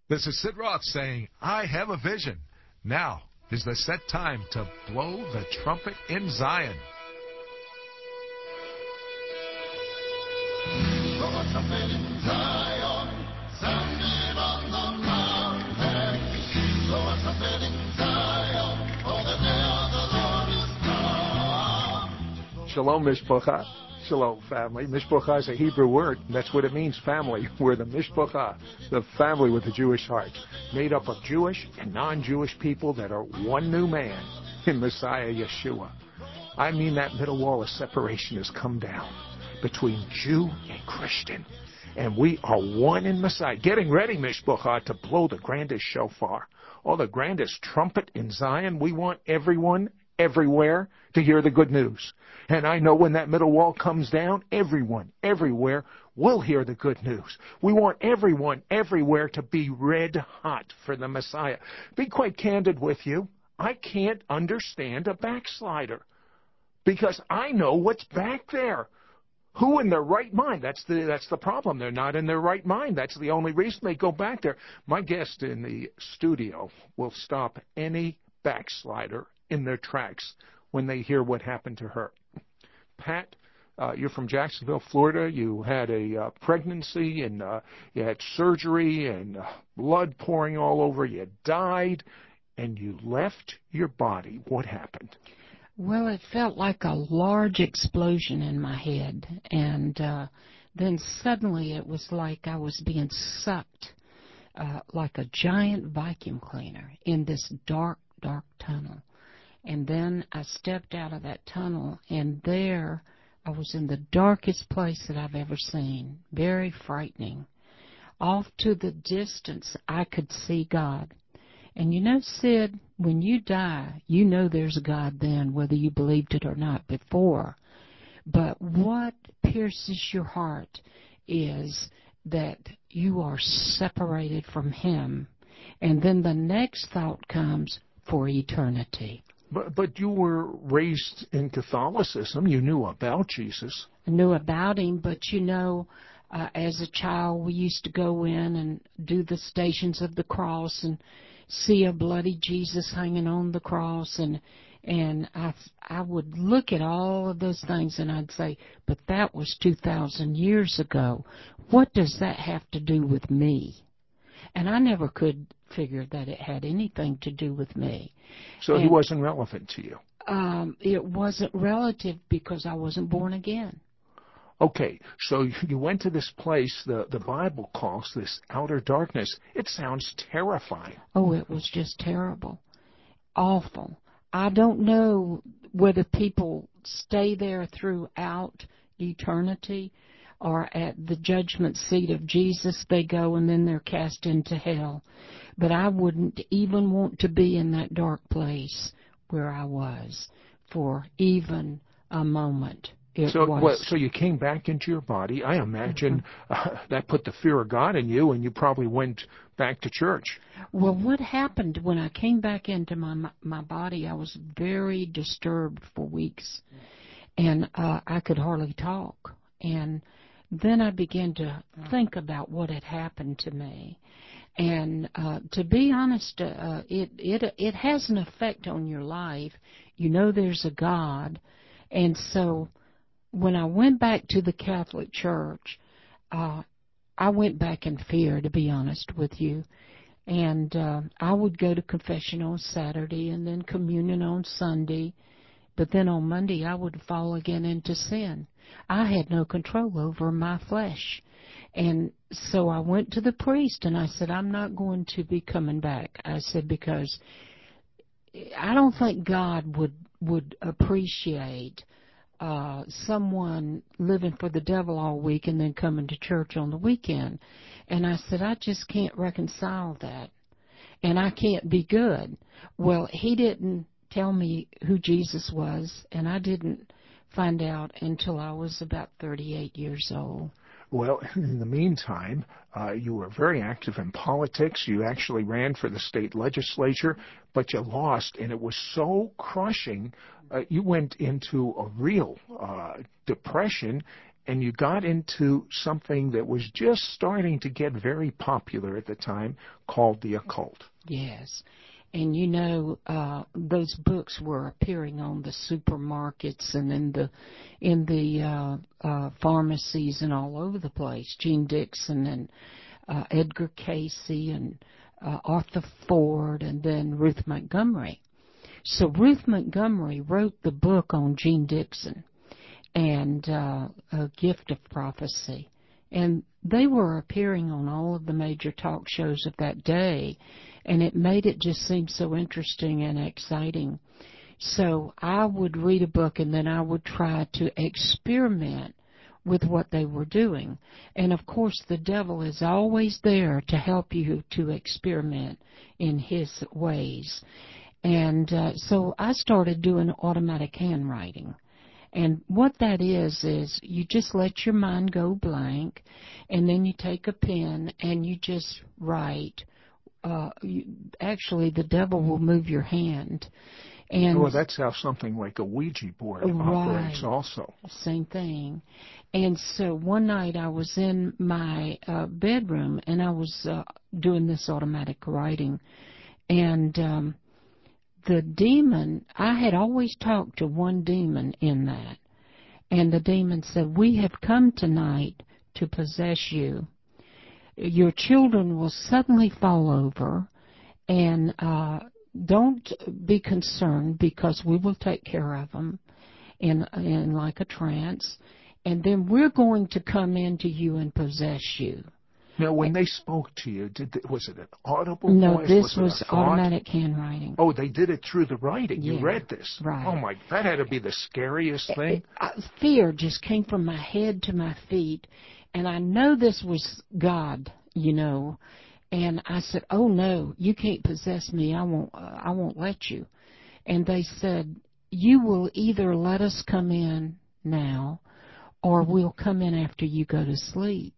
This is Sid Roth saying, I have a vision. Now is the set time to blow the trumpet in Zion. Blow a trumpet in Zion, sound it on the mountain. Blow a trumpet in Zion, for the day of the Lord is come. Shalom, Mishpacha. Shalom, family. Mishpacha is a Hebrew word, and that's what it means, family. We're the Mishpacha, the family with the Jewish heart, made up of Jewish and non-Jewish people that are one new man in Messiah Yeshua. I mean, that middle wall of separation has come down between Jew and Christian, and we are one in Messiah. Getting ready, Mishpacha, to blow the grandest shofar, or the grandest trumpet in Zion. We want everyone everywhere to hear the good news. And I know when that middle wall comes down, everyone, everywhere will hear the good news. We want everyone, everywhere to be red hot for the Messiah. Be quite candid with you. I can't understand a backslider because I know what's back there. Who in their right mind? That's the problem. They're not in their right mind. That's the only reason they go back there. My guest in the studio will stop any backslider in their tracks when they hear what happened to her. Pat, you're from Jacksonville, Florida. You had a pregnancy, and you had surgery, and blood pouring all over. You died, and you left your body. What happened? Well, it felt like a large explosion in my head, and then suddenly it was like I was being sucked like a giant vacuum cleaner in this dark, dark tunnel. And then I stepped out of that tunnel, and there I was in the darkest place that I've ever seen. Very frightening. Off to the distance, I could see God. And you know, Sid, when you die, you know there's a God then, whether you believed it or not before. But what pierces your heart is that you are separated from Him. And then the next thought comes, for eternity. But you were raised in Catholicism. You knew about Jesus. I knew about Him, but you know, as a child, we used to go in and do the Stations of the Cross and see a bloody Jesus hanging on the cross, and I would look at all of those things and I'd say, but that was 2,000 years ago. What does that have to do with me? And I never could figure that it had anything to do with me. So He wasn't relevant to you? It wasn't relative because I wasn't born again. Okay, so you went to this place the Bible calls this outer darkness. It sounds terrifying. Oh, it was just terrible. Awful. I don't know whether people stay there throughout eternity or at the judgment seat of Jesus they go and then they're cast into hell. But I wouldn't even want to be in that dark place where I was for even a moment. So you came back into your body. I imagine that put the fear of God in you, and you probably went back to church. Well, what happened when I came back into my body, I was very disturbed for weeks, and I could hardly talk. And then I began to think about what had happened to me. And to be honest, it has an effect on your life. You know there's a God. And so when I went back to the Catholic Church, I went back in fear, to be honest with you. And I would go to confession on Saturday and then communion on Sunday. But then on Monday, I would fall again into sin. I had no control over my flesh. And so I went to the priest and I said, I'm not going to be coming back. I said, because I don't think God would appreciate someone living for the devil all week and then coming to church on the weekend. And I said, I just can't reconcile that. And I can't be good. Well, he didn't tell me who Jesus was, and I didn't find out until I was about 38 years old. Well, in the meantime, you were very active in politics. You actually ran for the state legislature, but you lost, and it was so crushing. You went into a real depression, and you got into something that was just starting to get very popular at the time called the occult. Yes. And those books were appearing on the supermarkets and in the pharmacies and all over the place. Gene Dixon and Edgar Casey and Arthur Ford and then Ruth Montgomery. So Ruth Montgomery wrote the book on Gene Dixon and A Gift of Prophecy. And they were appearing on all of the major talk shows of that day, and it made it just seem so interesting and exciting. So I would read a book, and then I would try to experiment with what they were doing. And, of course, the devil is always there to help you to experiment in his ways. And so I started doing automatic handwriting. And what that is you just let your mind go blank, and then you take a pen and you just write. Actually, the devil will move your hand. And that's how something like a Ouija board operates also. Same thing. And so one night I was in my bedroom, and I was doing this automatic writing. And the demon, I had always talked to one demon in that. And the demon said, "We have come tonight to possess you. Your children will suddenly fall over, and don't be concerned, because we will take care of them in like a trance. And then we're going to come into you and possess you." Now, when they spoke to you, was it an audible No, voice? this was automatic handwriting. Oh, they did it through the writing. Yeah, you read this. Right. Oh, my, that had to be the scariest thing. Fear just came from my head to my feet, and I know this was God, And I said, "Oh, no, you can't possess me. I won't let you." And they said, "You will either let us come in now, or we'll come in after you go to sleep."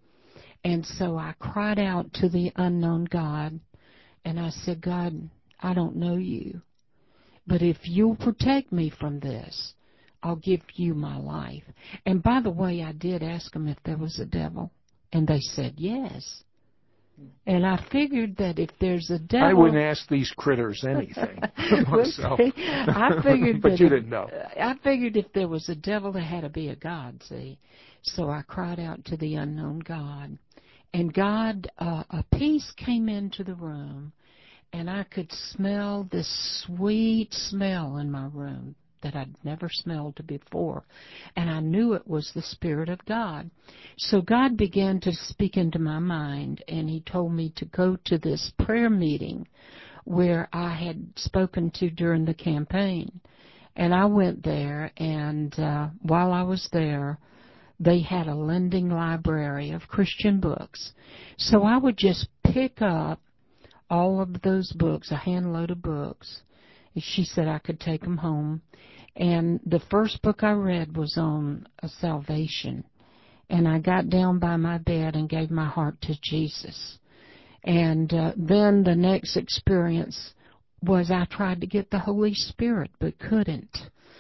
And so I cried out to the unknown God, and I said, "God, I don't know you, but if you'll protect me from this, I'll give you my life." And by the way, I did ask them if there was a devil, and they said yes. And I figured that if there's a devil... I wouldn't ask these critters anything myself. I figured but you didn't know. I figured if there was a devil, there had to be a God, see? So I cried out to the unknown God. And God, a peace came into the room, and I could smell this sweet smell in my room that I'd never smelled before. And I knew it was the Spirit of God. So God began to speak into my mind, and He told me to go to this prayer meeting where I had spoken to during the campaign. And I went there, and while I was there, they had a lending library of Christian books. So I would just pick up all of those books, a handload of books. She said I could take them home. And the first book I read was on salvation. And I got down by my bed and gave my heart to Jesus. And then the next experience was I tried to get the Holy Spirit, but couldn't.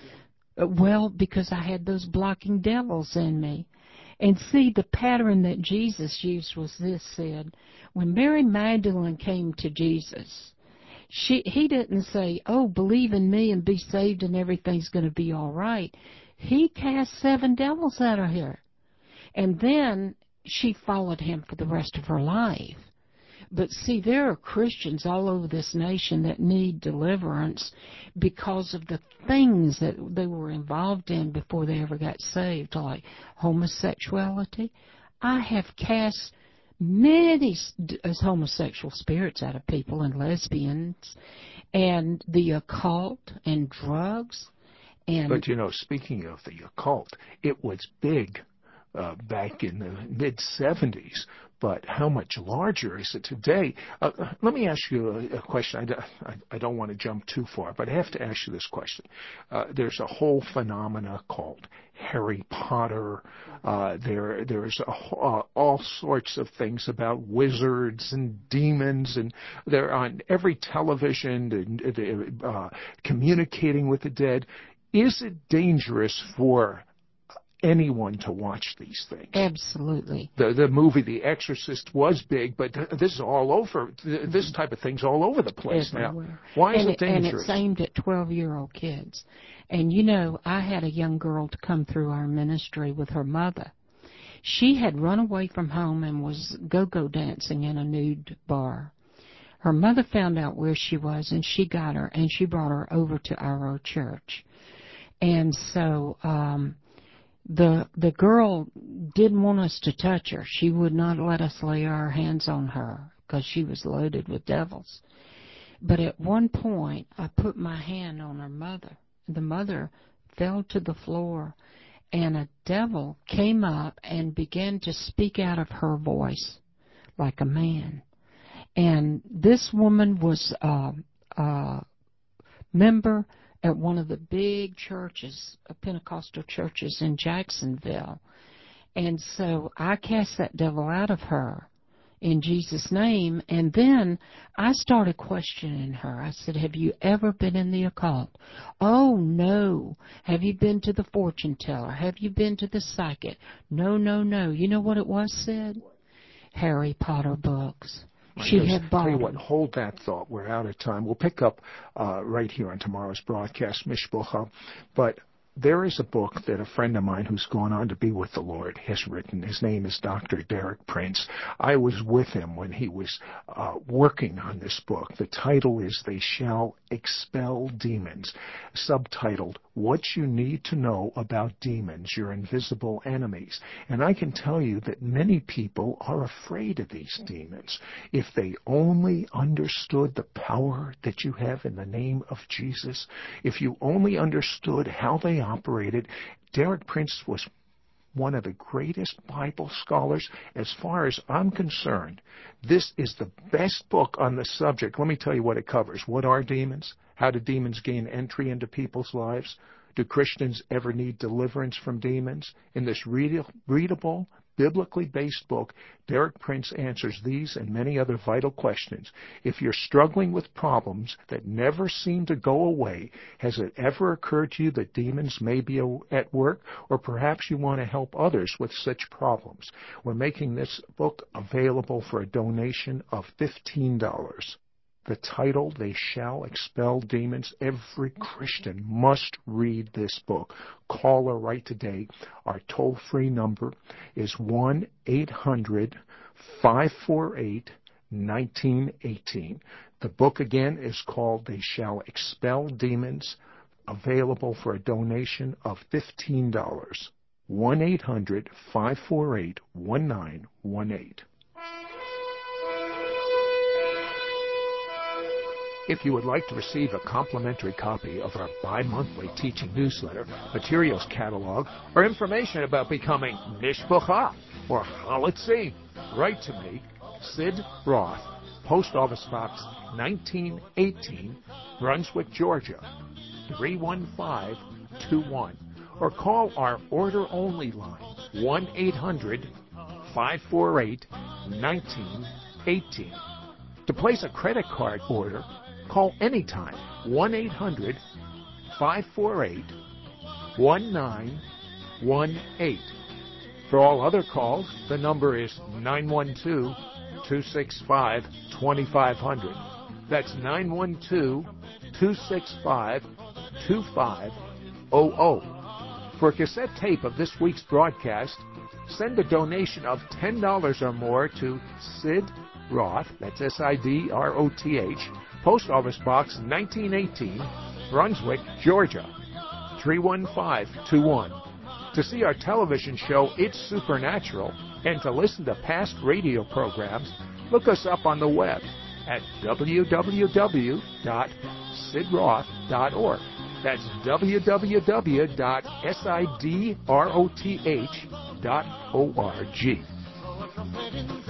Well, because I had those blocking devils in me. And see, the pattern that Jesus used was this, said, when Mary Magdalene came to Jesus, he didn't say, "Oh, believe in me and be saved and everything's going to be all right." He cast 7 devils out of her. And then she followed him for the rest of her life. But see, there are Christians all over this nation that need deliverance because of the things that they were involved in before they ever got saved, like homosexuality. I have cast many homosexual spirits out of people, and lesbians, and the occult, and drugs. But, speaking of the occult, it was big back in the mid-'70s, but how much larger is it today? Let me ask you a question. I don't want to jump too far, but I have to ask you this question. There's a whole phenomena called Harry Potter. There's all sorts of things about wizards and demons, and they're on every television, communicating with the dead. Is it dangerous for anyone to watch these things. Absolutely. The movie The Exorcist was big, but this is all over. This type of thing's all over the place Everywhere. now. Why is it And dangerous? it's aimed at 12-year-old kids. And, you know, I had a young girl to come through our ministry with her mother. She had run away from home and was go-go dancing in a nude bar. Her mother found out where she was, and she got her, and she brought her over to our church. And so the girl didn't want us to touch her. She would not let us lay our hands on her because she was loaded with devils. But at one point, I put my hand on her mother. The mother fell to the floor, and a devil came up and began to speak out of her voice like a man. And this woman was a member at one of the big churches, Pentecostal churches in Jacksonville. And so I cast that devil out of her in Jesus' name. And then I started questioning her. I said, have you ever been in the occult? Oh, no. Have you been to the fortune teller? Have you been to the psychic? No, no, no. You know what it was, Sid? Harry Potter books. She had bought Tell you what, them. hold that thought. We're out of time. We'll pick up right here on tomorrow's broadcast, Mishpucha. But there is a book that a friend of mine who's gone on to be with the Lord has written. His name is Dr. Derek Prince. I was with him when he was working on this book. The title is They Shall Expel Demons, subtitled, What You Need to Know About Demons, Your Invisible Enemies. And I can tell you that many people are afraid of these demons. If they only understood the power that you have in the name of Jesus, if you only understood how they operated. Derek Prince was one of the greatest Bible scholars. As far as I'm concerned, this is the best book on the subject. Let me tell you what it covers. What are demons? How do demons gain entry into people's lives? Do Christians ever need deliverance from demons? In this readable, biblically based book, Derek Prince answers these and many other vital questions. If you're struggling with problems that never seem to go away, has it ever occurred to you that demons may be at work, or perhaps you want to help others with such problems? We're making this book available for a donation of $15. The title, They Shall Expel Demons. Every Christian must read this book. Call or write today. Our toll-free number is 1-800-548-1918. The book again is called They Shall Expel Demons, available for a donation of $15. 1-800-548-1918. If you would like to receive a complimentary copy of our bi-monthly teaching newsletter, materials catalog, or information about becoming Mishpucha or Halitzi, write to me, Sid Roth, Post Office Box 1918, Brunswick, Georgia, 31521, or call our order-only line, 1-800-548-1918. To place a credit card order, call anytime, 1-800-548-1918. For all other calls, the number is 912-265-2500. That's 912-265-2500. For a cassette tape of this week's broadcast, send a donation of $10 or more to Sid Roth, that's S-I-D-R-O-T-H, Post Office Box 1918, Brunswick, Georgia, 31521. To see our television show, It's Supernatural, and to listen to past radio programs, look us up on the web at www.sidroth.org. That's www.sidroth.org.